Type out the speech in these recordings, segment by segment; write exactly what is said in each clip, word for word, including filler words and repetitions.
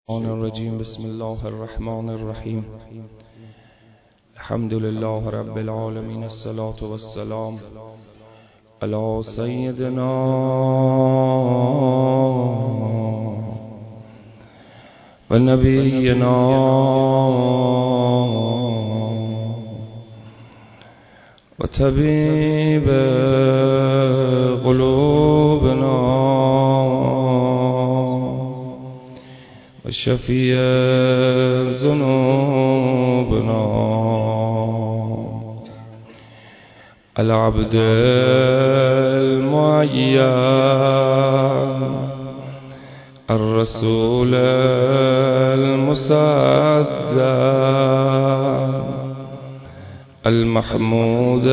الشيطان الرجيم. بسم الله الرحمن الرحيم. الحمد لله رب العالمين. الصلاة والسلام على سيدنا ونبينا وطبيب قلوبنا وشفيع ذنوبنا العبد المعين الرسول المصدق المحمود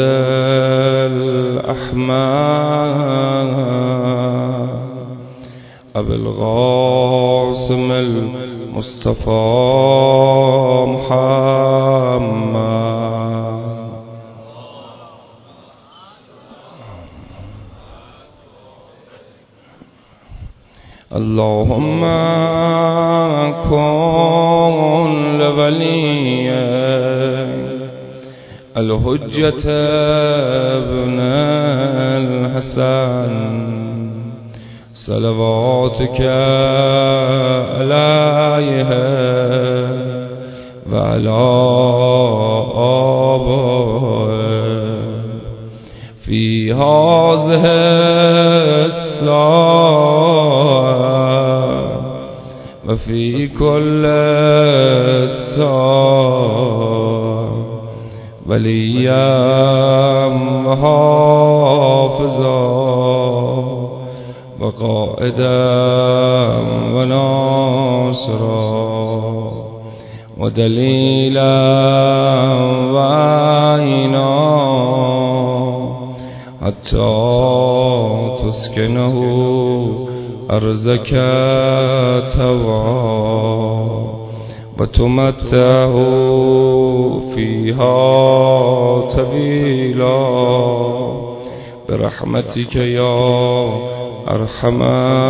الأحمد أبي القاسم المصطفى محمد. اللهم كن لوليك الحجة ابن الحسن صلواتك عليه وعلى آبائه في هذه الساعة وفي كل ساعة وليا وحافظا وقائدا وناصرا ودليلا وعينا حتى تسكنه أرزك توا وتمتعه فيها طويلا برحمتك يا ارحم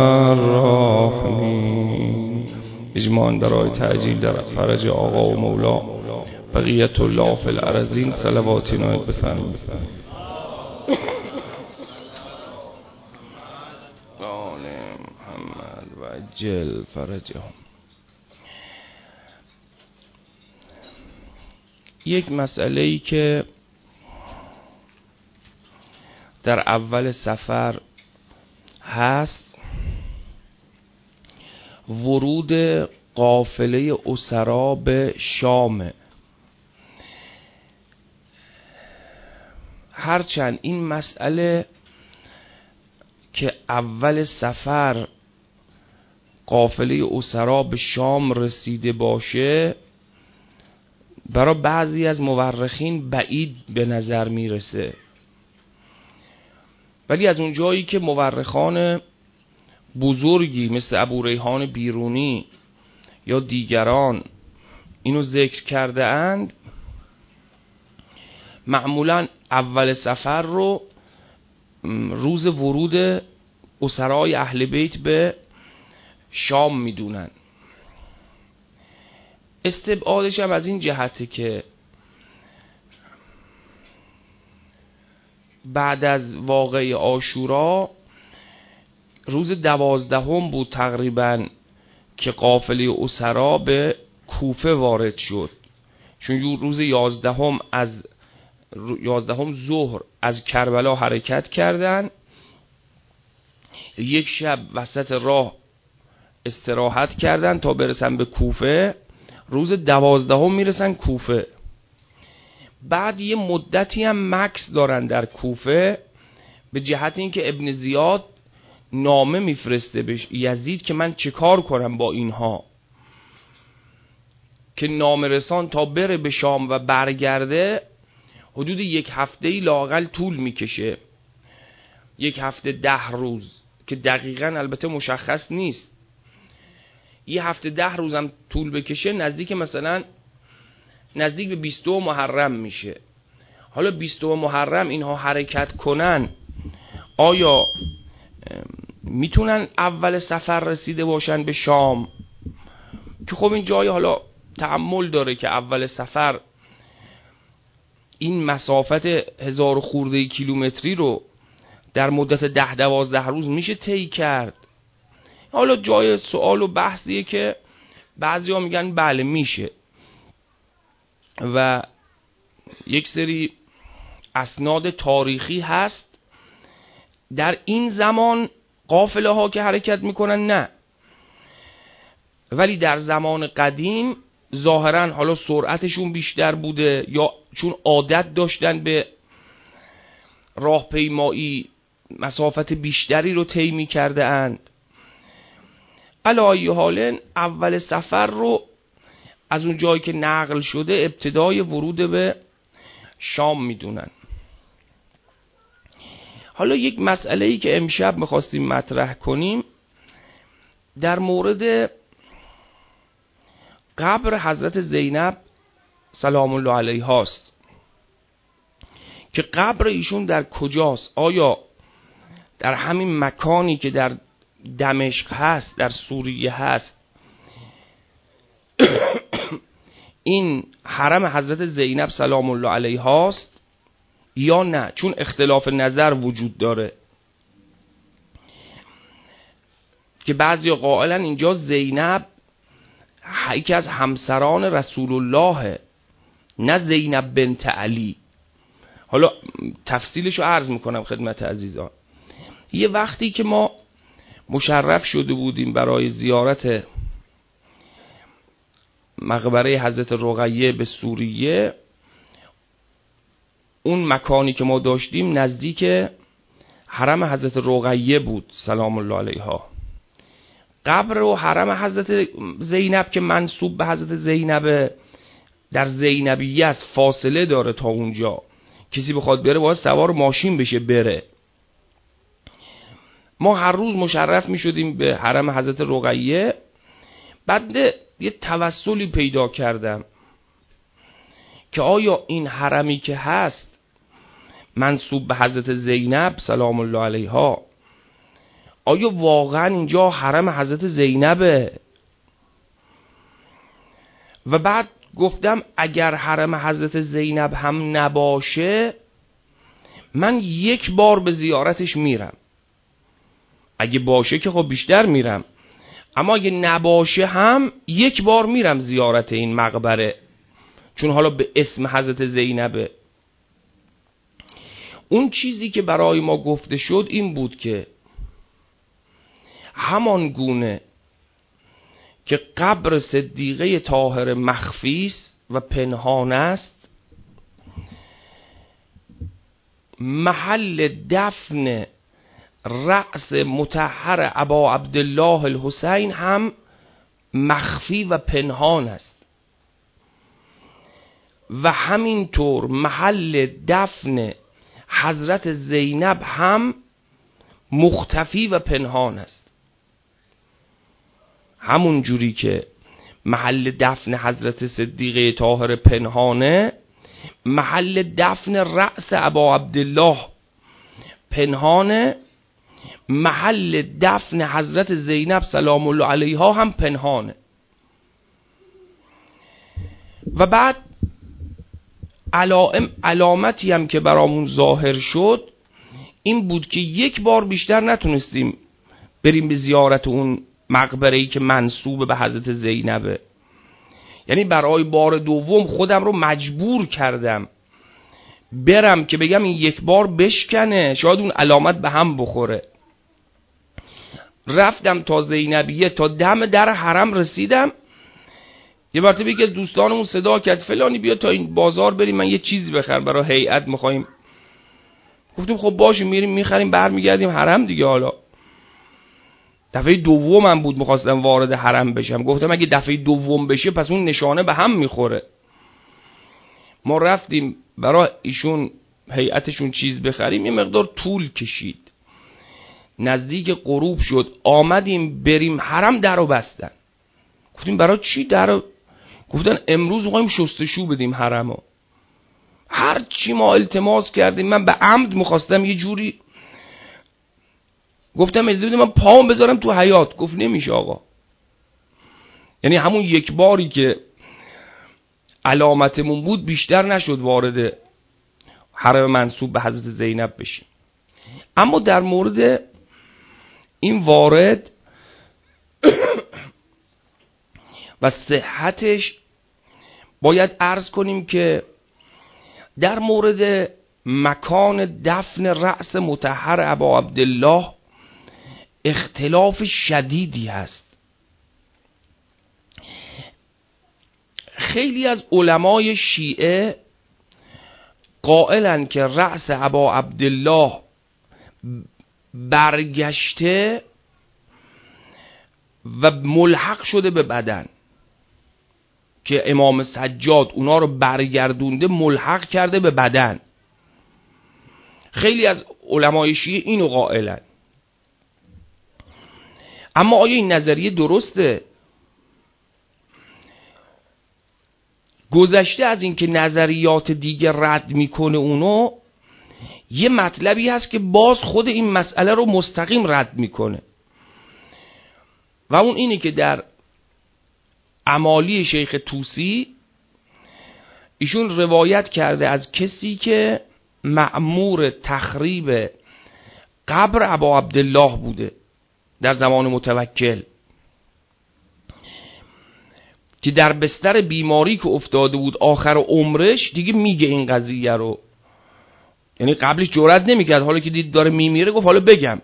الراحمین. اجماعاً برای تعجیل در فرج آقا و مولا بقیت الله فی الارضین صلواتی نایت بفرمایید. آل محمد و عجل فرجهم. یک مسئله‌ای که در اول سفر هست، ورود قافله اسرا به شام. هرچند این مسئله که اول سفر قافله اسرا به شام رسیده باشه برای بعضی از مورخین بعید به نظر میرسه، ولی از اون جایی که مورخان بزرگی مثل ابو ریحان بیرونی یا دیگران اینو ذکر کرده اند، معمولا اول سفر رو روز ورود اسرای اهل بیت به شام میدونن. استبعادش هم از این جهته که بعد از واقعه عاشورا روز دوازدهم بود تقریبا که قافله اسرا به کوفه وارد شد، چون روز یازدهم از یازدهم ظهر از کربلا حرکت کردن، یک شب وسط راه استراحت کردن تا برسن به کوفه. روز دوازدهم میرسن کوفه. بعد یه مدتی هم مکث دارن در کوفه، به جهت اینکه ابن زیاد نامه میفرسته به یزید که من چه کار کنم با اینها، که نامه رسان تا بره به شام و برگرده حدود یک هفتهی لااقل طول میکشه، یک هفته ده روز که دقیقاً البته مشخص نیست. یه هفته ده روزم طول بکشه نزدیک مثلا نزدیک به بیستم محرم میشه. حالا بیستم محرم اینها حرکت کنن، آیا میتونن اول سفر رسیده باشن به شام که خب این جای حالا تأمل داره که اول سفر این مسافت هزار خورده کیلومتری رو در مدت ده دوازده روز میشه طی کرد. حالا جای سوال و بحثیه که بعضیا میگن بله میشه و یک سری اسناد تاریخی هست در این زمان قافله ها که حرکت میکنن نه، ولی در زمان قدیم ظاهرا حالا سرعتشون بیشتر بوده یا چون عادت داشتن به راهپیمایی مسافت بیشتری رو طی می‌کرده اند. علی ای حال اول سفر رو از اون جایی که نقل شده ابتدای ورود به شام میدونن. حالا یک مسئله‌ای که امشب می‌خواستیم مطرح کنیم در مورد قبر حضرت زینب سلام الله علیها است که قبر ایشون در کجاست؟ آیا در همین مکانی که در دمشق هست، در سوریه هست، این حرم حضرت زینب سلام الله علیها است یا نه؟ چون اختلاف نظر وجود داره که بعضی قائلن اینجا زینب یکی از همسران رسول الله، نه زینب بنت علی. حالا تفصیلشو عرض میکنم خدمت عزیزان. یه وقتی که ما مشرف شده بودیم برای زیارت مقبره حضرت رقیه به سوریه، اون مکانی که ما داشتیم نزدیک حرم حضرت رقیه بود سلام الله علیها. قبر و حرم حضرت زینب که منسوب به حضرت زینب در زینبیه است، فاصله داره تا اونجا، کسی بخواد بره باید سوار ماشین بشه بره. ما هر روز مشرف می شدیم به حرم حضرت رقیه. بعد یه توسلی پیدا کردم که آیا این حرمی که هست منسوب به حضرت زینب سلام الله علیها، آیا واقعا اینجا حرم حضرت زینبه؟ و بعد گفتم اگر حرم حضرت زینب هم نباشه من یک بار به زیارتش میرم، اگه باشه که خب بیشتر میرم، اما اگه نباشه هم یک بار میرم زیارت این مقبره، چون حالا به اسم حضرت زینبه. اون چیزی که برای ما گفته شد این بود که همان گونه که قبر صدیقه طاهر مخفی است و پنهان است، محل دفن رأس مطهر ابا عبدالله الحسین هم مخفی و پنهان است و همینطور محل دفن حضرت زینب هم مختفی و پنهان است. همون جوری که محل دفن حضرت صدیقه طاهر پنهانه، محل دفن رأس ابا عبدالله پنهانه، محل دفن حضرت زینب سلام الله علیها هم پنهانه. و بعد علائم علامتی هم که برامون ظاهر شد این بود که یک بار بیشتر نتونستیم بریم به زیارت اون مقبره‌ای که منسوب به حضرت زینبه. یعنی برای بار دوم خودم رو مجبور کردم برم که بگم این یک بار بشکنه، شاید اون علامت به هم بخوره. رفتم تا زینبیه، تا دم در حرم رسیدم، یه مرتبه که دوستانمون صدا کرد فلانی بیا تا این بازار بریم من یه چیزی بخرم برای هیئت میخوایم. گفتم خب باشه میریم میخریم برمیگردیم حرم دیگه. حالا دفعه دومم بود میخواستم وارد حرم بشم، گفتم اگه دفعه دوم بشه پس اون نشانه به هم میخوره. ما رفتیم برای ایشون هیئتشون چیز بخریم، یه مقدار طول کشید، نزدیک غروب شد، آمدیم بریم حرم درو بستن. گفتیم برای چی درو؟ گفتن امروز میخوایم شستشو بدیم حرمو. هر چی ما التماس کردیم، من به عمد میخواستم یه جوری گفتم اجازه بدید من پاهم بذارم تو حیاط. گفت نمیشه آقا. یعنی همون یک باری که علامتمون بود بیشتر نشد وارد حرم منسوب به حضرت زینب بشیم. اما در مورد این وارد و صحتش باید عرض کنیم که در مورد مکان دفن رأس مطهر ابا عبدالله اختلاف شدیدی هست. خیلی از علمای شیعه قائلن که رأس ابا عبدالله برگشته و ملحق شده به بدن، که امام سجاد اونا رو برگردونده ملحق کرده به بدن. خیلی از علمای شیعه اینو قائلن. اما آیا این نظریه درسته؟ گذشته از این که نظریات دیگه رد میکنه اونو، یه مطلبی هست که باز خود این مسئله رو مستقیم رد میکنه و اون اینه که در امالی شیخ طوسی ایشون روایت کرده از کسی که مأمور تخریب قبر ابا عبدالله بوده در زمان متوکل، که در بستر بیماری که افتاده بود آخر عمرش دیگه میگه این قضیه رو، یعنی قبلش جرئت نمیکرد، حالا که دید داره میمیره گفت حالا بگم.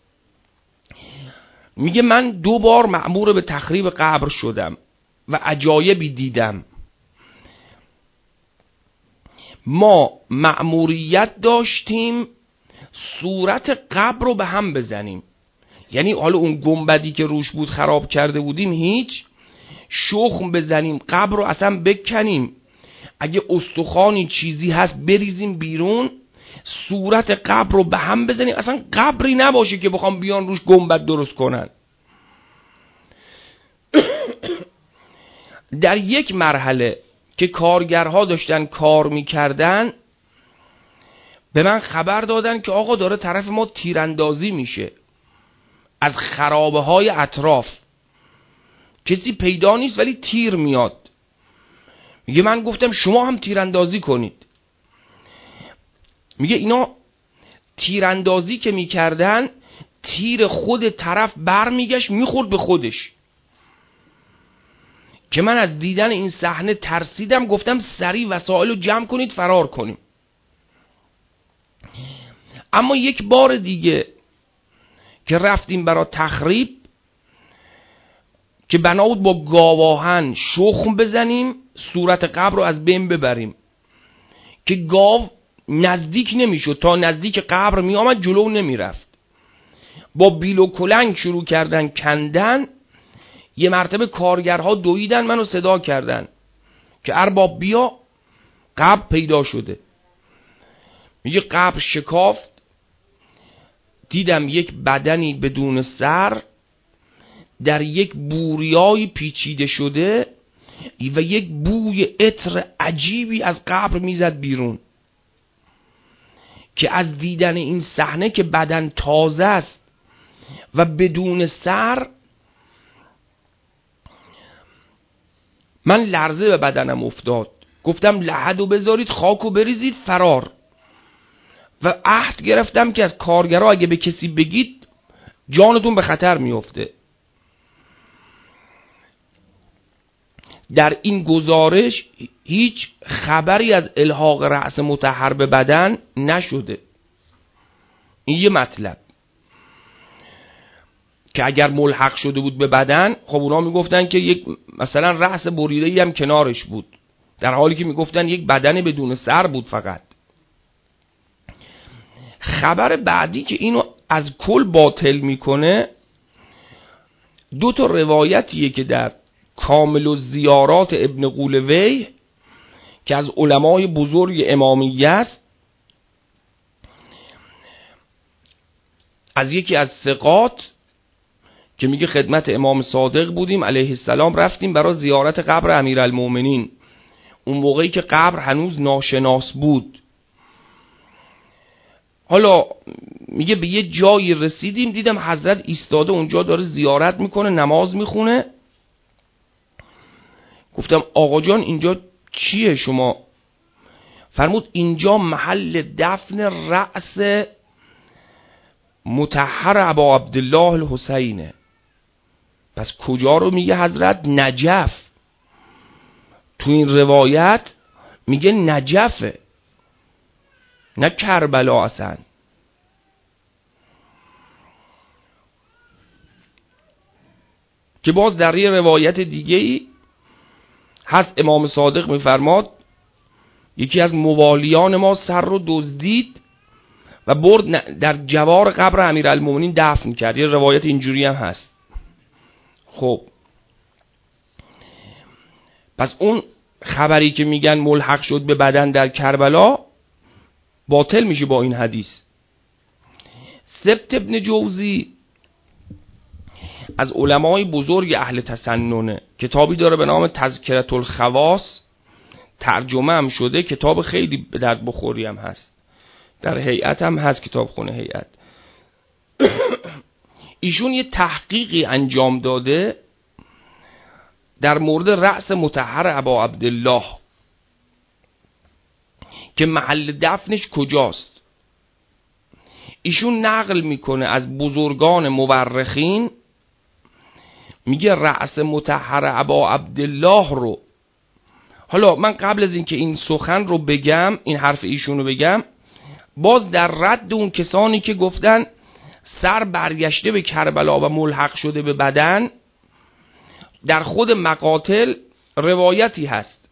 میگه من دو بار مأمور به تخریب قبر شدم و عجایبی دیدم. ما مأموریت داشتیم صورت قبر رو به هم بزنیم، یعنی حالا اون گنبدی که روش بود خراب کرده بودیم هیچ، شخم بزنیم قبر رو اصلا بکنیم، اگه استخوانی چیزی هست بریزیم بیرون، صورت قبر رو به هم بزنیم، اصلا قبری نباشه که بخوام بیان روش گنبد درست کنن. در یک مرحله که کارگرها داشتن کار میکردن به من خبر دادن که آقا داره طرف ما تیراندازی میشه از خرابه های اطراف، کسی پیدا نیست ولی تیر میاد. میگه من گفتم شما هم تیراندازی کنید. میگه اینا تیراندازی که میکردن تیر خود طرف بر میگشت میخورد به خودش، که من از دیدن این صحنه ترسیدم، گفتم سریع وسایل رو جمع کنید فرار کنیم. اما یک بار دیگه که رفتیم برای تخریب، که بنا بود با گاواهن شخم بزنیم صورت قبر رو از بین ببریم، که گاو نزدیک نمیشد، تا نزدیک قبر می آمد جلو نمی رفت. با بیل و کلنگ شروع کردن کندن. یه مرتبه کارگرها دویدن منو صدا کردن که ارباب بیا، قبر پیدا شده. میگه قبر شکافت، دیدم یک بدنی بدون سر در یک بوریای پیچیده شده و یک بوی عطر عجیبی از قبر میزد بیرون، که از دیدن این صحنه که بدن تازه است و بدون سر، من لرزه به بدنم افتاد. گفتم لحدو بذارید خاکو بریزید فرار، و عهد گرفتم که از کارگرها اگه به کسی بگید جانتون به خطر میفته. در این گزارش هیچ خبری از الحاق رأس مطهر به بدن نشده. این یه مطلب که اگر ملحق شده بود به بدن، خب اونا میگفتن که یک مثلا رأس بریده‌ای هم کنارش بود، در حالی که میگفتن یک بدن بدون سر بود فقط. خبر بعدی که اینو از کل باطل میکنه، دو تا روایتیه که در کامل الزیارات ابن قولوی که از علمای بزرگ امامیه است، از یکی از ثقات که میگه خدمت امام صادق بودیم علیه السلام، رفتیم برای زیارت قبر امیرالمومنین، اون موقعی که قبر هنوز ناشناس بود. حالا میگه به یه جایی رسیدیم، دیدم حضرت ایستاده اونجا داره زیارت میکنه، نماز میخونه. گفتم آقا جان اینجا چیه شما؟ فرمود اینجا محل دفن رأس مطهر ابا عبدالله الحسینه. پس کجا رو میگه حضرت؟ نجف. تو این روایت میگه نجفه، نه کربلا اصلا. که باز در یه روایت دیگه ای هست امام صادق میفرماد یکی از موالیان ما سر رو دزدید و برد در جوار قبر امیرالمومنین دفن کرد. یه روایت اینجوری هم هست. خب پس اون خبری که میگن ملحق شد به بدن در کربلا باطل میشه با این حدیث. سبت ابن جوزی از علمای بزرگ اهل تسننه، کتابی داره به نام تذکرة الخواص، ترجمه هم شده، کتاب خیلی به درد بخوری هم هست، در هیئت هم هست، کتاب خونه هیئت. ایشون یه تحقیقی انجام داده در مورد رأس مطهر ابا عبدالله که محل دفنش کجاست. ایشون نقل میکنه از بزرگان مورخین، میگه رأس مطهر ابا عبدالله رو، حالا من قبل از اینکه این سخن رو بگم، این حرف ایشون رو بگم، باز در رد اون کسانی که گفتن سر برگشته به کربلا و ملحق شده به بدن، در خود مقاتل روایتی هست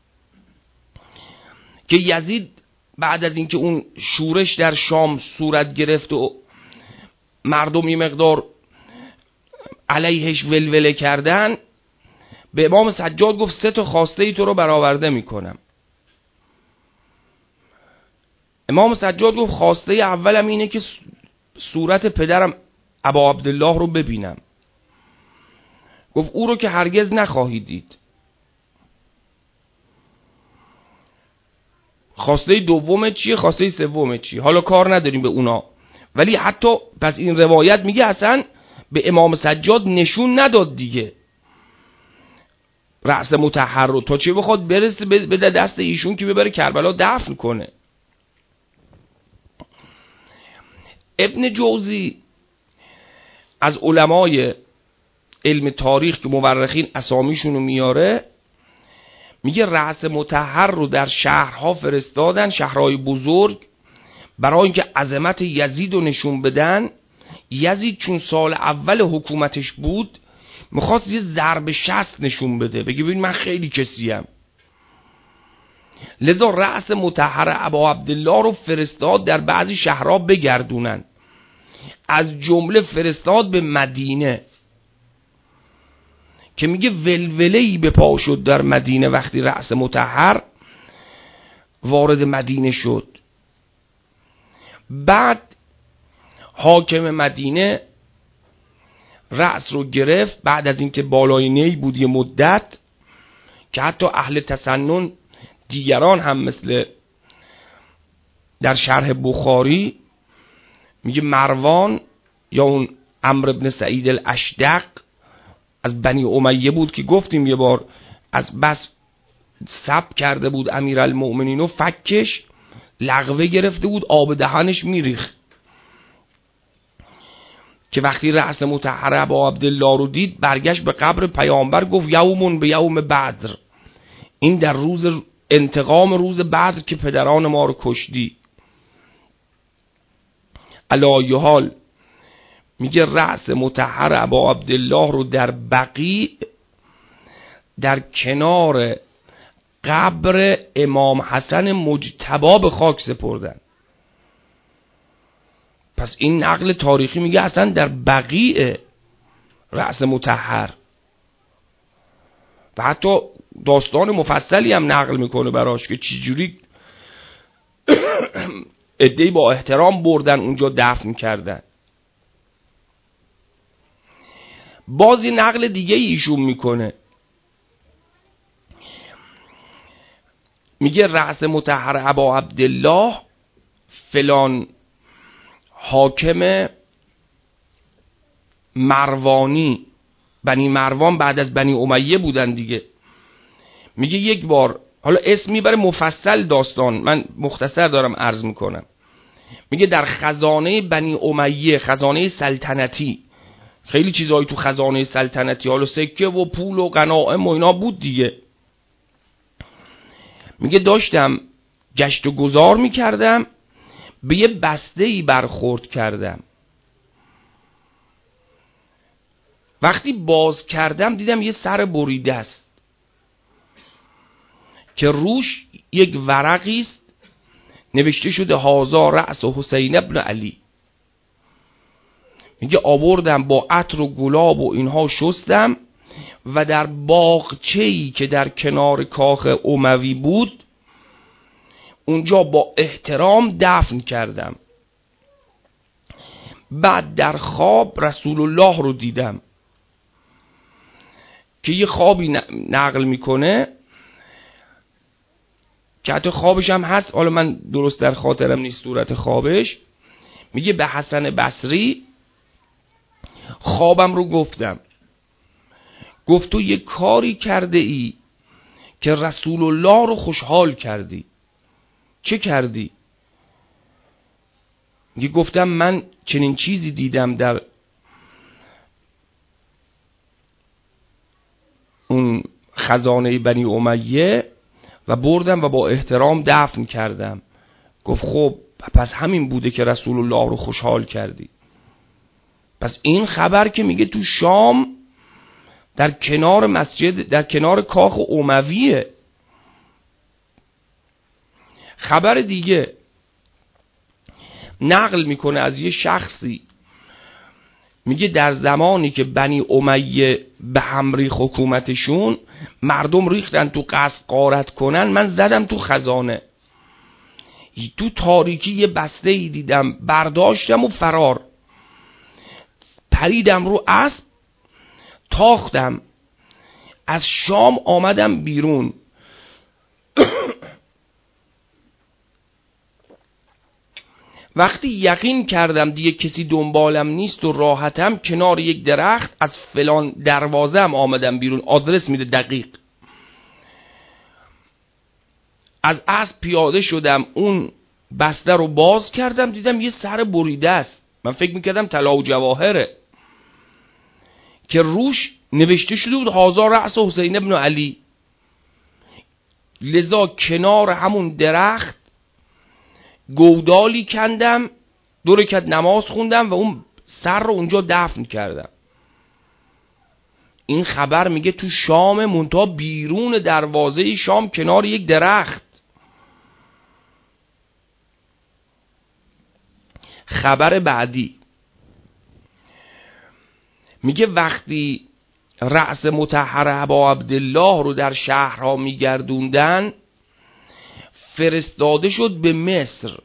که یزید بعد از اینکه اون شورش در شام صورت گرفت و مردم یه مقدار علیهش ولوله کردن، به امام سجاد گفت سه تا خواسته ای تو رو برآورده میکنم. امام سجاد گفت خواسته اولم اینه که صورت پدرم ابا عبدالله رو ببینم. گفت او رو که هرگز نخواهید دید. خواسته دوم چیه؟ خواسته سوم چیه؟ حالا کار نداریم به اونا، ولی حتی پس این روایت میگه اصلا به امام سجاد نشون نداد دیگه رأس مطهر رو، تا چه بخواد برسه به دست ایشون که ببره کربلا دفن کنه. ابن جوزی از علمای علم تاریخ که مورخین اسامیشونو میاره، میگه رأس مطهر رو در شهرها فرستادن، شهرهای بزرگ، برای اینکه عظمت یزید رو نشون بدن. یزید چون سال اول حکومتش بود میخواست یه ضرب شست نشون بده، بگه ببین من خیلی کسیم. لذا رأس مطهر ابا عبدالله رو فرستاد در بعضی شهرها بگردونن، از جمله فرستاد به مدینه که میگه ولوله‌ای به پا شد در مدینه وقتی رأس مطهر وارد مدینه شد. بعد حاکم مدینه رأس رو گرفت بعد از اینکه بالای نی بود یه مدت، که حتی اهل تسنن دیگران هم مثل در شرح بخاری میگه مروان یا اون عمرو بن سعید الاشدق از بنی امیه بود که گفتیم یه بار از بس سب کرده بود امیرالمؤمنین و فکش لغوه گرفته بود، آب دهنش میریخت، که وقتی رأس مطهر ابا عبدالله رو دید برگشت به قبر پیامبر، گفت یومون به یوم بدر، این در روز انتقام روز بدر که پدران ما رو کشتی. علی حال میگه رأس مطهر ابا عبدالله رو در بقیع در کنار قبر امام حسن مجتبی به خاک سپردن. پس این نقل تاریخی میگه اصلا در بقیع رأس مطهر، و حتی داستان مفصلی هم نقل میکنه براش که چجوری عده‌ای با احترام بردن اونجا دفن کردن. بازی نقل دیگه ایشون میکنه، میگه رأس مطهر ابا عبدالله فلان حاکم مروانی، بنی مروان بعد از بنی امیه بودن دیگه، میگه یک بار، حالا اسم میبره مفصل داستان، من مختصر دارم عرض میکنم. میگه در خزانه بنی امیه، خزانه سلطنتی، خیلی چیزایی تو خزانه سلطنتی، حالا سکه و پول و غنائم و اینا بود دیگه. میگه داشتم گشت و گذار میکردم، به یه بسته‌ای برخورد کردم. وقتی باز کردم دیدم یه سر بریده است که روش یک ورقی است نوشته شده هذا رأس حسین ابن علی. میگه آوردم با عطر و گلاب و اینها شستم و در باغچه‌ای که در کنار کاخ اموی بود اونجا با احترام دفن کردم. بعد در خواب رسول الله رو دیدم که یه خوابی نقل میکنه که حتی خوابش هم هست، حالا من درست در خاطرم نیست صورت خوابش. میگه به حسن بصری خوابم رو گفتم، گفت تو یه کاری کرده ای که رسول الله رو خوشحال کردی. چه کردی؟ میگه گفتم من چنین چیزی دیدم در اون خزانه بنی امیه و بردم و با احترام دفن کردم. گفت خب پس همین بوده که رسول الله رو خوشحال کردی. پس این خبر که میگه تو شام در کنار مسجد، در کنار کاخ امویه. خبر دیگه نقل میکنه از یه شخصی، میگه در زمانی که بنی امیه به هم ریخت حکومتشون، مردم ریختن تو قصد غارت کنن، من زدم تو خزانه، تو تاریکی یه بسته ای دیدم، برداشتم و فرار، پریدم رو اسب، تاختم، از شام آمدم بیرون. وقتی یقین کردم دیگه کسی دنبالم نیست و راحتم، کنار یک درخت از فلان دروازه هم آمدم بیرون. آدرس میده دقیق. از اسب پیاده شدم، اون بسته رو باز کردم، دیدم یه سر بریده است. من فکر میکردم طلا و جواهره که روش نوشته شده بود هذا رأس حسین ابن علی. لذا کنار همون درخت گودالی کندم، دو رکعت نماز خوندم و اون سر رو اونجا دفن کردم. این خبر میگه تو شام، منتها بیرون دروازه شام کنار یک درخت. خبر بعدی میگه وقتی رأس مطهر ابا عبدالله رو در شهرها میگردوندن، فرستاده شد به مصر.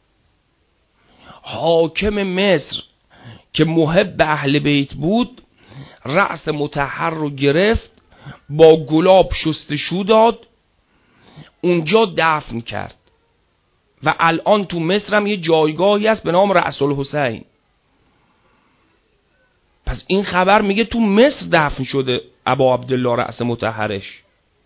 حاکم مصر که محب اهل بیت بود، رأس مطهر رو گرفت، با گلاب شستشو داد، اونجا دفن کرد و الان تو مصر هم یه جایگاهی هست به نام رأس الحسین. پس این خبر میگه تو مصر دفن شده ابا عبدالله رأس مطهرش.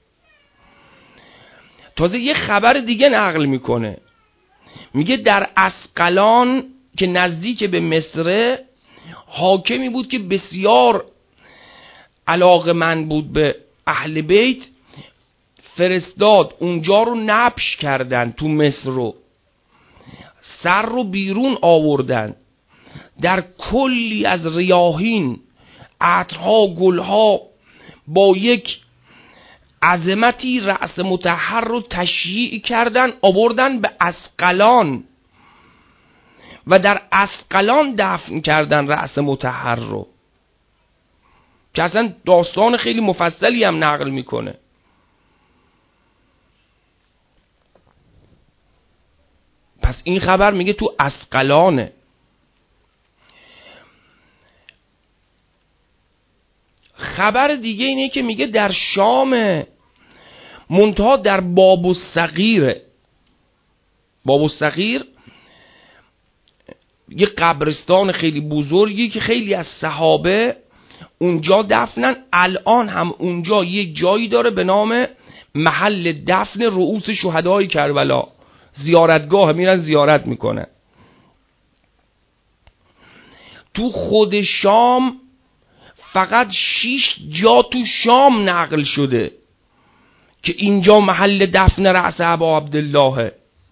تازه یه خبر دیگه نقل میکنه، میگه در اسقلان که نزدیک به مصر، حاکمی بود که بسیار علاقه‌مند بود به اهل بیت، فرستاد اونجا رو نبش کردن، تو مصر رو سر رو بیرون آوردن، در کلی از ریاحین، عطرها، گلها، با یک عظمتی رأس مطهر رو تشییع کردن، آوردن به اسقلان و در اسقلان دفن کردن رأس مطهر رو، که اصلا داستان خیلی مفصلی هم نقل میکنه. پس این خبر میگه تو اسقلانه. خبر دیگه اینه که میگه در شام، منتها در باب الصغیره. باب الصغیر یه قبرستان خیلی بزرگی که خیلی از صحابه اونجا دفنن. الان هم اونجا یک جایی داره به نام محل دفن رؤوس شهدای کربلا، زیارتگاه، میرن زیارت میکنن. تو خود شام فقط شش جا تو شام نقل شده که اینجا محل دفن رأس ابا عبدالله.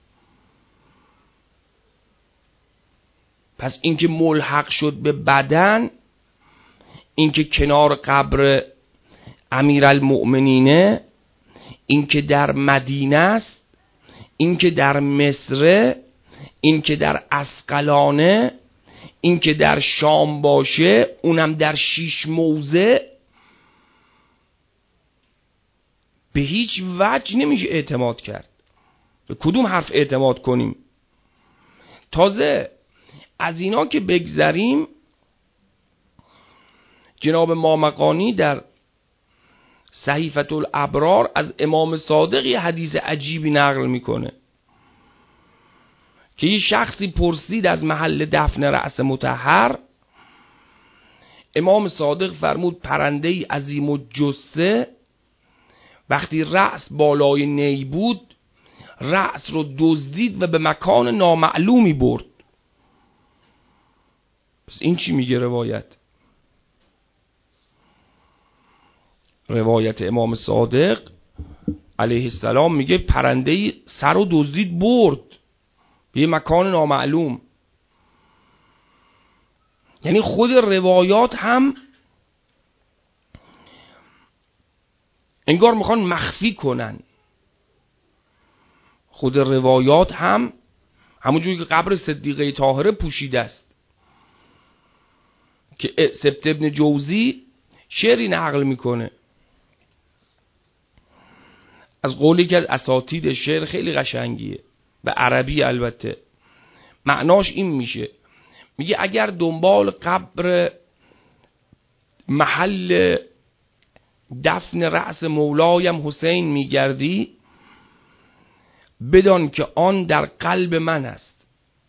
پس اینکه ملحق شد به بدن، اینکه کنار قبر امیرالمؤمنینه، اینکه در مدینه است، اینکه در مصر، اینکه در اسقلانه، اینکه در شام باشه، اونم در شیش موضع، به هیچ وجه نمیشه اعتماد کرد. به کدوم حرف اعتماد کنیم؟ تازه از اینا که بگذریم، جناب مامقانی در صحیفة الابرار از امام صادق یه حدیث عجیبی نقل میکنه که یه شخصی پرسید از محل دفن رأس مطهر. امام صادق فرمود پرنده‌ای عظیم الجثه وقتی رأس بالای نی بود، رأس رو دزدید و به مکان نامعلومی برد. پس این چی میگه روایت؟ روایت امام صادق علیه السلام میگه پرنده‌ای سر رو دزدید برد به یه مکان نامعلوم. یعنی خود روایات هم انگار میخوان مخفی کنن. خود روایات هم همونجوری که قبر صدیقه طاهره پوشیده است که سبت ابن جوزی شعری نقل میکنه از قولی که از اساتید شعر خیلی قشنگیه، به عربی البته. معناش این میشه، میگه اگر دنبال قبر محل دفن رأس مولایم حسین میگردی، بدان که آن در قلب من است.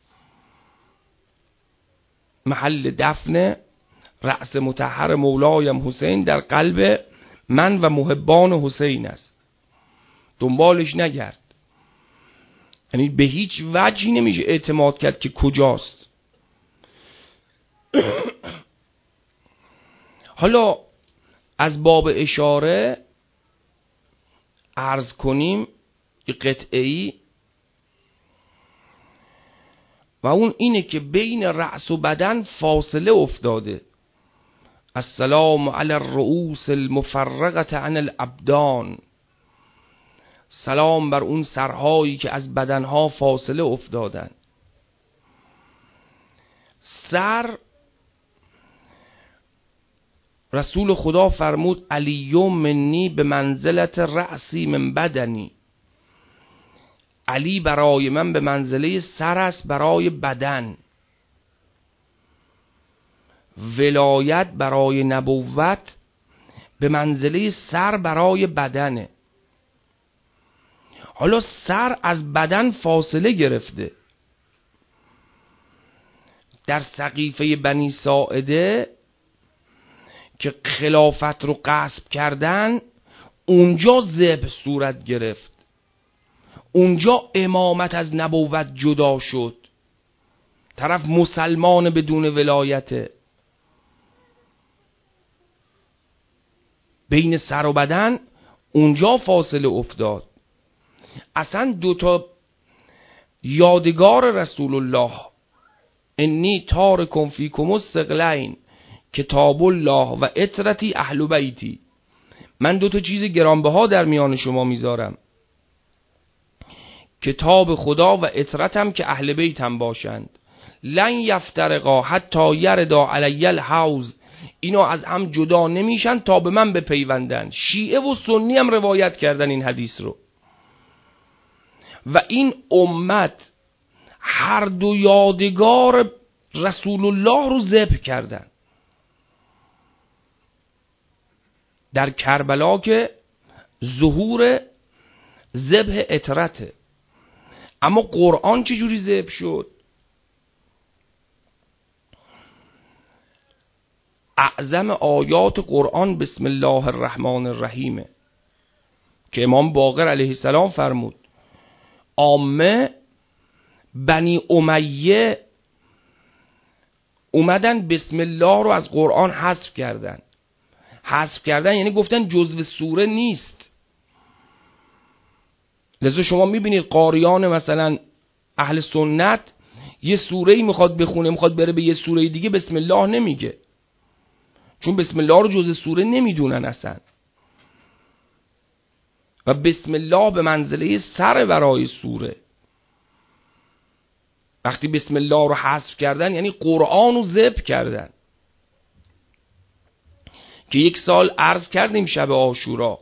محل دفن رأس مطهر مولایم حسین در قلب من و محبان حسین است، دنبالش نگرد. یعنی به هیچ وجهی نمیشه اعتماد کرد که کجاست. حالا از باب اشاره عرض کنیم یه قطعه‌ای، و اون اینه که بین رأس و بدن فاصله افتاده. السلام علی الرؤوس المفرقة عن الابدان، سلام بر اون سرهایی که از بدنها فاصله افتادن. سر، رسول خدا فرمود علی منی به منزلت رأسی من بدنی، علی برای من به منزله سر است برای بدن. ولایت برای نبوت به منزله سر برای بدنه. حالا سر از بدن فاصله گرفته. در سقیفه بنی ساعده که خلافت رو غصب کردن، اونجا ذبح صورت گرفت، اونجا امامت از نبوت جدا شد. طرف مسلمان بدون ولایته. بین سر و بدن اونجا فاصله افتاد. اصلا دوتا یادگار رسول الله، انی تارکم فیکم الثقلین کتاب الله و عترتی اهل بیتی، من دوتا چیز گرانبها در میان شما میذارم، کتاب خدا و عترتم که اهل بیتم باشند. لن یفترقا حتی یردا علی الحوض، اینا از هم جدا نمیشن تا به من بپیوندن. شیعه و سنی هم روایت کردن این حدیث رو. و این امت هر دو یادگار رسول الله رو ذبح کردن. در کربلا که ظهور ذبح عترته، اما قرآن چجوری ذبح شد؟ اعظم آیات قرآن بسم الله الرحمن الرحیم. که امام باقر علیه السلام فرمود عامه بنی امیه اومدن بسم الله رو از قرآن حذف کردن. حذف کردن یعنی گفتن جزو سوره نیست. لذا شما میبینید قاریان مثلا اهل سنت یه سوره‌ای میخواد بخونه، میخواد بره به یه سوره دیگه، بسم الله نمیگه، چون بسم الله رو جزء سوره نمیدونن اصلا. و بسم الله به منزله سر برای سوره. وقتی بسم الله رو حذف کردن یعنی قرآن رو ذبح کردن. که یک سال عرض کردیم شب عاشورا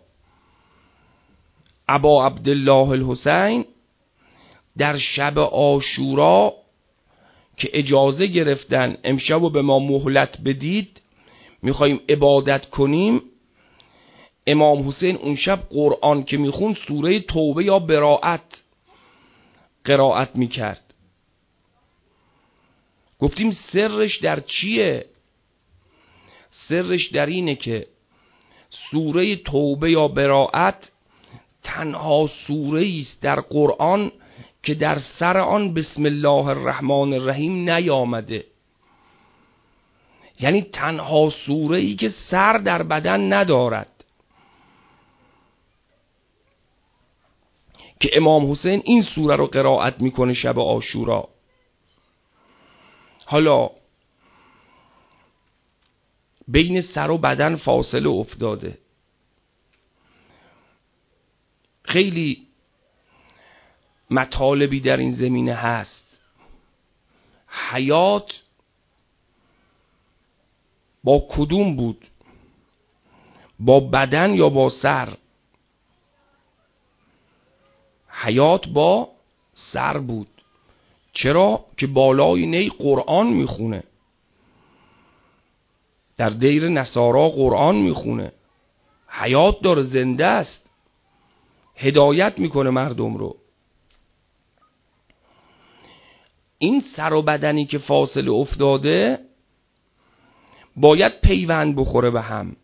ابا عبدالله الحسین در شب عاشورا که اجازه گرفتن امشب رو به ما مهلت بدید میخواییم عبادت کنیم، امام حسین اون شب قرآن که میخون سوره توبه یا براءت قرائت میکرد. گفتیم سرش در چیه؟ سرش در اینه که سوره توبه یا براءت تنها سوره است در قرآن که در سر آن بسم الله الرحمن الرحیم نیامده. یعنی تنها سوره ای که سر در بدن ندارد که امام حسین این سوره رو قرائت میکنه شب عاشورا. حالا بین سر و بدن فاصله افتاده. خیلی مطالبی در این زمینه هست. حیات با کدوم بود؟ با بدن یا با سر؟ حیات با سر بود. چرا؟ که بالای نی قرآن میخونه، در دیر نصارا قرآن میخونه، حیات داره، زنده است، هدایت میکنه مردم رو. این سر و بدنی که فاصله افتاده باید پیوند بخوره به هم،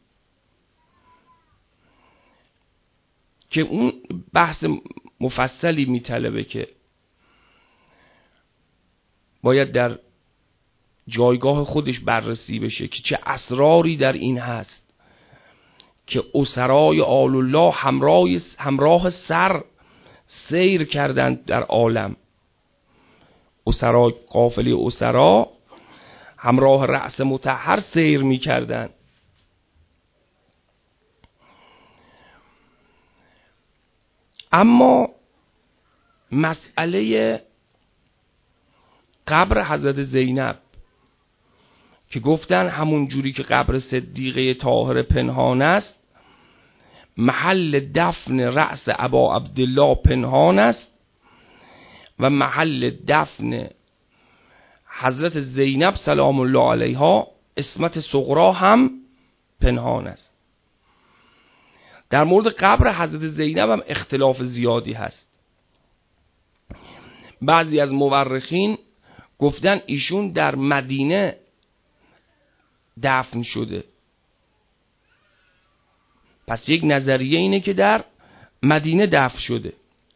که اون بحث مفصلی میطلبه که باید در جایگاه خودش بررسی بشه که چه اسراری در این هست که اسرای آل الله همراه همراه سر سیر کردند در عالم. اسرای قافله اسرا همراه رأس مطهر سیر می کردند. اما مسئله قبر حضرت زینب که گفتن همون جوری که قبر صدیقه طاهره پنهان است، محل دفن رأس ابا عبدالله پنهان است و محل دفن حضرت زینب سلام الله علیها عصمت صغرا هم پنهان است. در مورد قبر حضرت زینب هم اختلاف زیادی هست. بعضی از مورخین گفتن ایشون در مدینه دفن شده، پس یک نظریه اینه که در مدینه دفن شده.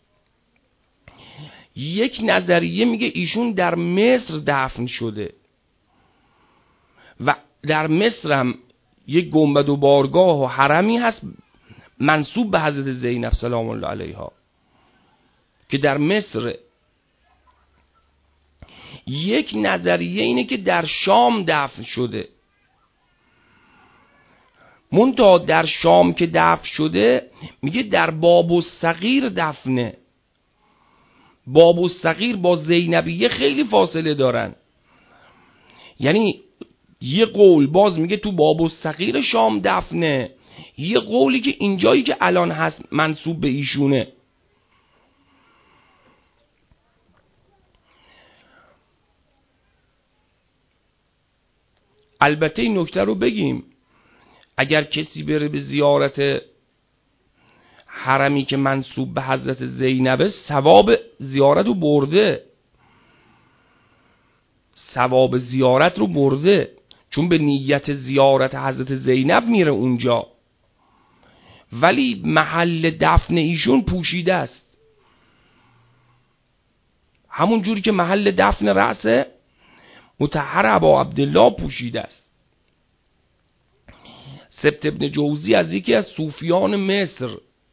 یک نظریه میگه ایشون در مصر دفن شده و در مصر هم یک گنبد و بارگاه و حرمی هست منسوب به حضرت زینب سلام الله علیها که در مصر. یک نظریه اینه که در شام دفن شده، منتها در شام که دفن شده میگه در باب الصغیر دفنه. باب الصغیر با زینبیه خیلی فاصله دارن، یعنی یه قول باز میگه تو باب الصغیر شام دفنه، یه قولی که اینجایی که الان هست منسوب به ایشونه. البته این نکته رو بگیم، اگر کسی بره به زیارت حرمی که منسوب به حضرت زینبه، ثواب زیارت رو برده، ثواب زیارت رو برده، چون به نیت زیارت حضرت زینب میره اونجا. ولی محل دفن ایشون پوشیده است، همون جوری که محل دفن رأس مطهر ابا عبدالله پوشیده است. سبت ابن جوزی از یکی از صوفیان مصر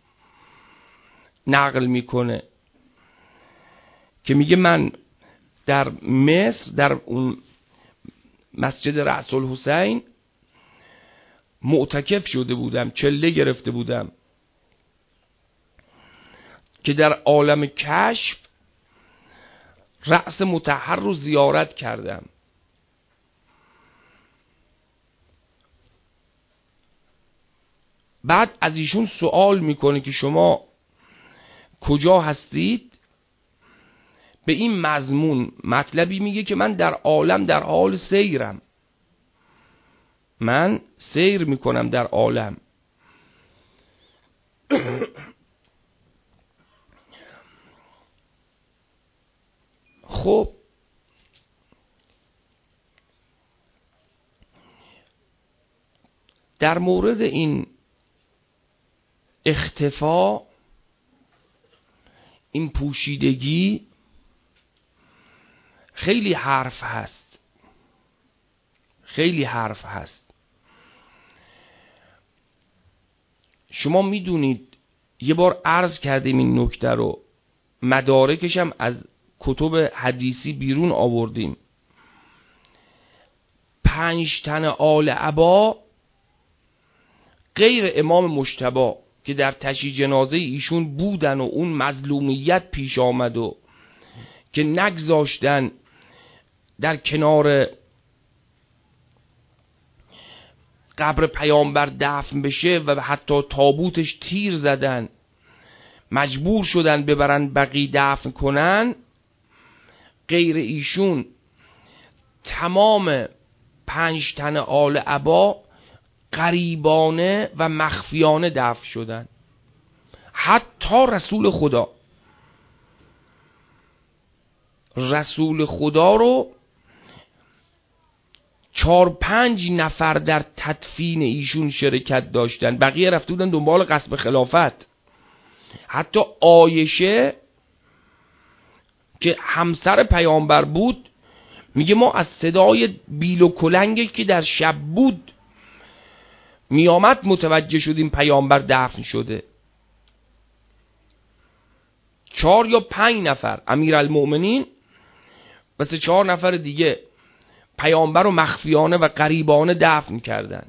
نقل میکنه که میگه من در مصر در اون مسجد رأس الحسین معتکف شده بودم، چله گرفته بودم که در عالم کشف رأس مطهر رو زیارت کردم. بعد از ایشون سوال میکنه که شما کجا هستید؟ به این مضمون مطلبی میگه که من در عالم در حال سیرم، من سیر میکنم در عالم. خب در مورد این اختفا، این پوشیدگی خیلی حرف هست، خیلی حرف هست. شما میدونید یه بار عرض کردیم این نکته رو، مدارکش هم از کتب حدیثی بیرون آوردیم. پنج تن آل عبا غیر امام مجتبی که در تشییع جنازه ایشون بودن و اون مظلومیت پیش آمد و که نگذاشتن در کنار قبر پیامبر دفن بشه و حتی تابوتش تیر زدن، مجبور شدن ببرن بقیع دفن کنن. غیر ایشون تمام پنج تن آل عبا غریبانه و مخفیانه دفن شدن. حتی رسول خدا رسول خدا رو چار پنج نفر در تدفین ایشون شرکت داشتن، بقیه رفته بودن دنبال غصب خلافت. حتی عایشه که همسر پیامبر بود میگه ما از صدای بیل و کلنگی که در شب بود میامد متوجه شدیم پیامبر دفن شده. چهار یا پنج نفر امیرالمؤمنین و سه چهار نفر دیگه پیامبر رو مخفیانه و غریبانه دفن کردن.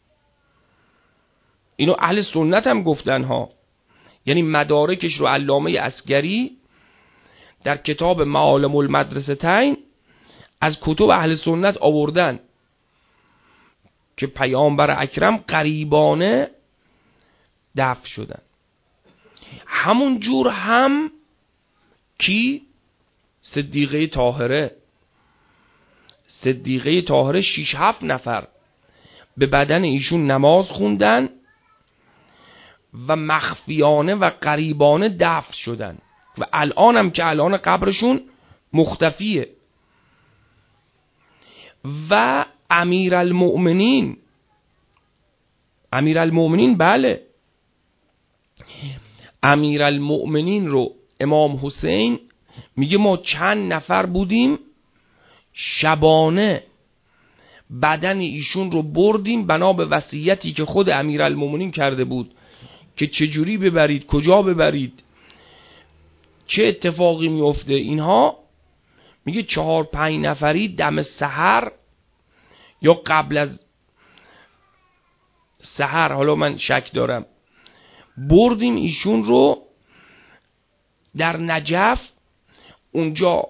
اینو اهل سنت هم گفتن ها، یعنی مدارکش رو علامه عسگری در کتاب معالم المدرستین از کتب اهل سنت آوردن که پیامبر اکرم غریبانه دفن شدن. همون جور هم کی؟ صدیقه طاهره. صدیقه طاهره شش هفت نفر به بدن ایشون نماز خوندن و مخفیانه و غریبانه دفن شدن و الان هم که الان قبرشون مختفیه. و امیرالمؤمنین امیرالمؤمنین بله امیرالمؤمنین رو امام حسین میگه ما چند نفر بودیم شبانه بدن ایشون رو بردیم بنا به وصیتی که خود امیرالمؤمنین کرده بود که چجوری ببرید، کجا ببرید، چه اتفاقی میفته. اینها میگه چهار پنج نفری دم سحر یا قبل از سحر، حالا من شک دارم، بردیم ایشون رو در نجف، اونجا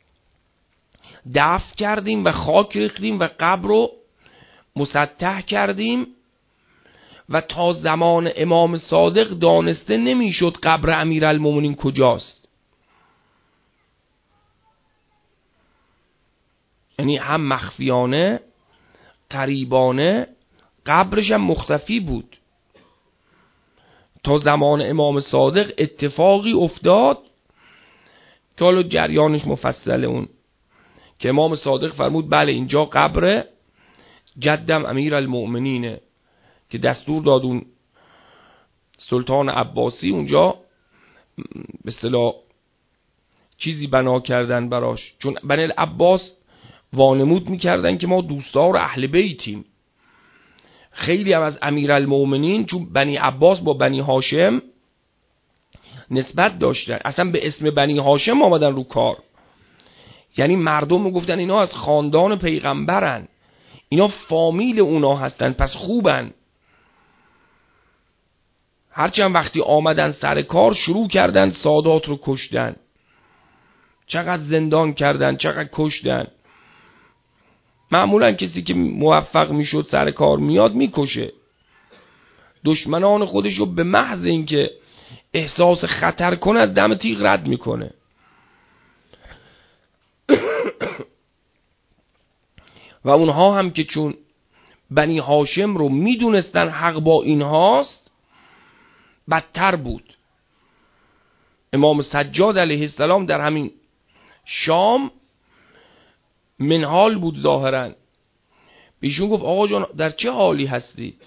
دفن کردیم و خاک ریختیم و قبر رو مسطح کردیم و تا زمان امام صادق دانسته نمیشد قبر امیرالمومنین کجاست. یعنی هم مخفیانه قریبانه قبرش هم مختفی بود. تا زمان امام صادق اتفاقی افتاد که حالا جریانش مفصله، اون که امام صادق فرمود بله اینجا قبر جدم امیرالمؤمنینه، که دستور داد اون سلطان عباسی اونجا به اصطلاح چیزی بنا کردن براش، چون بنی العباس وانمود میکردن که ما دوستدار اهل بیتیم. خیلی هم از امیرالمومنین چون بنی عباس با بنی هاشم نسبت داشتن، اصلا به اسم بنی هاشم آمدن رو کار. یعنی مردم میگفتن اینا از خاندان پیغمبرن، اینا فامیل اونا هستن، پس خوبن. هرچند وقتی آمدن سر کار شروع کردن سادات رو کشتن، چقدر زندان کردن، چقدر کشتن. معمولا کسی که موفق میشد سر کار میاد میکشه. دشمنان خودش رو به محض اینکه احساس خطر کنه از دم تیغ رد میکنه. و اونها هم که چون بنی هاشم رو میدونستن حق با اینهاست، بدتر بود. امام سجاد علیه السلام در همین شام منحال بود ظاهرا. بیشون گفت آقا جان در چه حالی هستید؟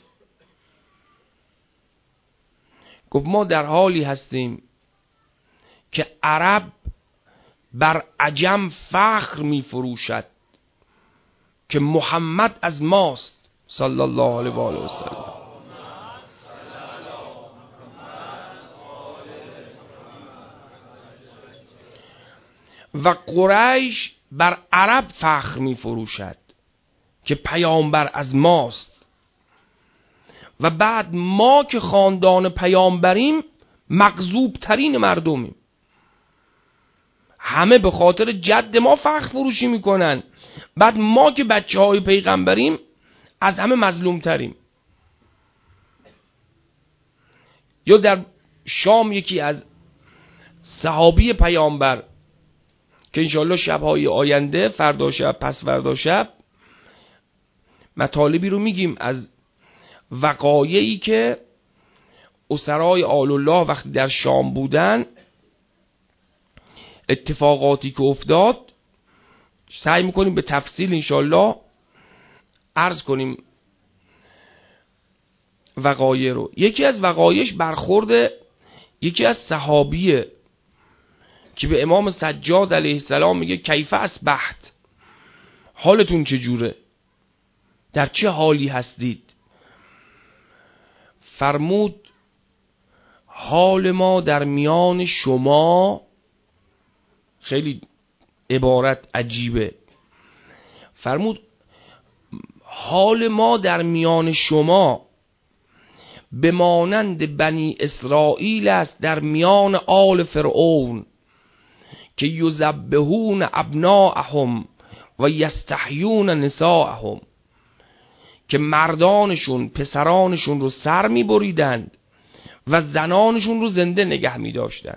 گفت ما در حالی هستیم که عرب بر عجم فخر می فروشد که محمد از ماست صلی الله علیه و آله و سلم. و قریش بر عرب فخر می فروشد که پیامبر از ماست. و بعد ما که خاندان پیامبریم مغضوب ترین مردمیم. همه به خاطر جد ما فخر فروشی میکنن، بعد ما که بچه های پیغمبریم از همه مظلوم تریم. یا در شام یکی از صحابی پیامبر که انشاءالله شبهای آینده، فردا شب پس فردا شب، مطالبی رو میگیم از وقایعی که اسرای آل الله وقتی در شام بودن، اتفاقاتی که افتاد، سعی میکنیم به تفصیل انشاءالله عرض کنیم وقایع رو. یکی از وقایعش برخورد یکی از صحابیه که به امام سجاد علیه السلام میگه کیف اصبحت، حالتون چجوره، در چه حالی هستید؟ فرمود حال ما در میان شما، خیلی عبارت عجیبه، فرمود حال ما در میان شما به مانند بنی اسرائیل است در میان آل فرعون که یذبحون ابناءهم و یستحیون نساءهم، که مردانشون پسرانشون رو سر می بریدند و زنانشون رو زنده نگه می داشتند.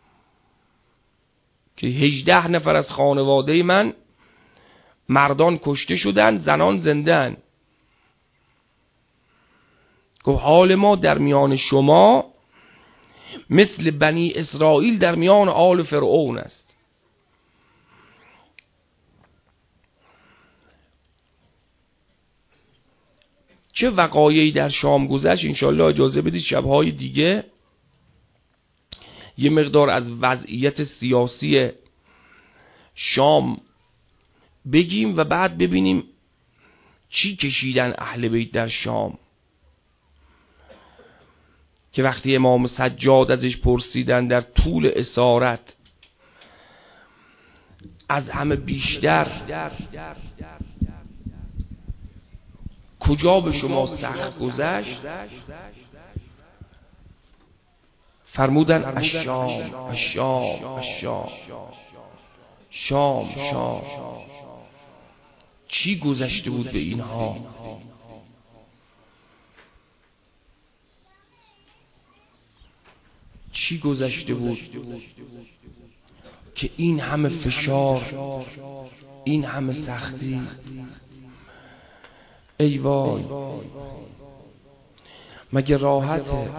که هجده نفر از خانواده من مردان کشته شدن، زنان زنده‌اند. گفت حال ما در میان شما مثل بنی اسرائیل در میان آل فرعون است. چه وقایعی در شام گذشت، انشالله اجازه بدید شبهای دیگه یه مقدار از وضعیت سیاسی شام بگیم و بعد ببینیم چی کشیدن اهل بیت در شام. که وقتی امام سجاد ازش پرسیدن در طول اسارت، از همه بیشتر کجا به شما سخت گذشت، فرمودن الشام الشام الشام، شام شام. چی گذشته بود به اینها؟ چی گذشته بود که این همه فشار، این همه سختی؟ ای وای، مگه راحته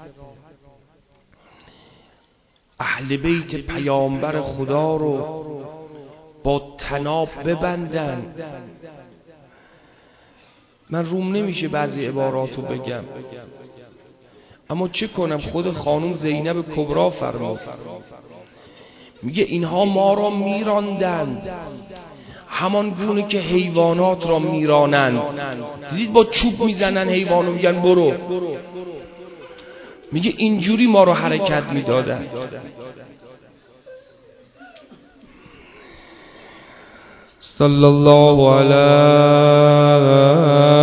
اهل بیت پیامبر خدا رو با طناب ببندن؟ من روم نمیشه بعضی عباراتو بگم. اما چه کنم خود خانم زینب کبرا فرمود، میگه اینها ما را میراندند همان گونه که حیوانات را میرانند. دیدید با چوب میزنن حیوانو میگن برو، میگه اینجوری ما رو حرکت میدادن. صلی الله علیه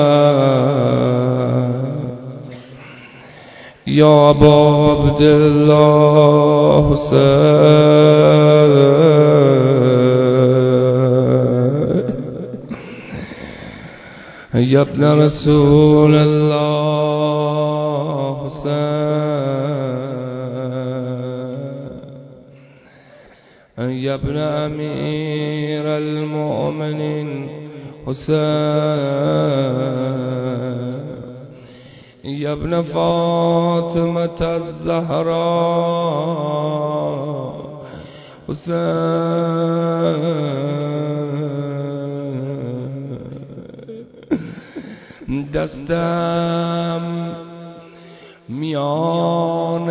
یا ابا عبدالله حسین یا ابن رسول الله حسین یا ابن امیر المؤمنین حسین یا ابن فاطمة الزهراء حسین دستم میان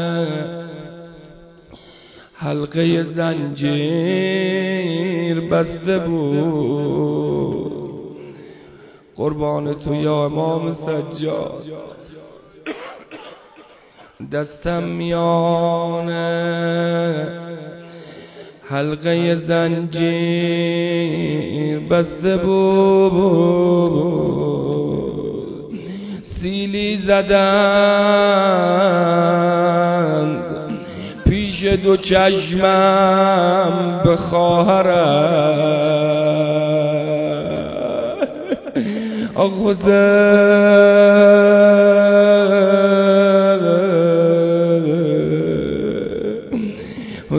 حلقه زنجیر بسته بود، قربان تو یا امام سجاد. دستم میان حلقه زنجیر بسته بود، سیلی زدند پیش دو چشمم به خواهرم. آق حسین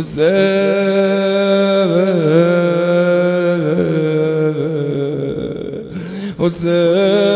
حسین حسین